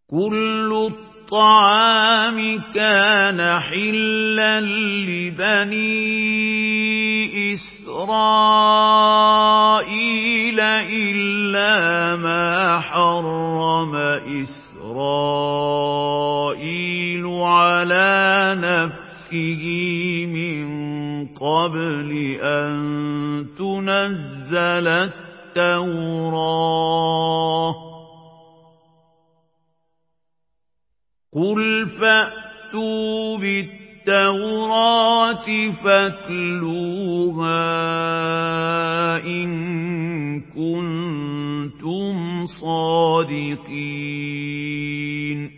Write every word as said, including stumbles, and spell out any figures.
كل الطعام كان حلا لبني إسرائيل إلا ما حرم إسرائيل على نفسه من قبل أن تنزل التوراة قل فأتوا بالتوراة فاتلوها إن كنتم صادقين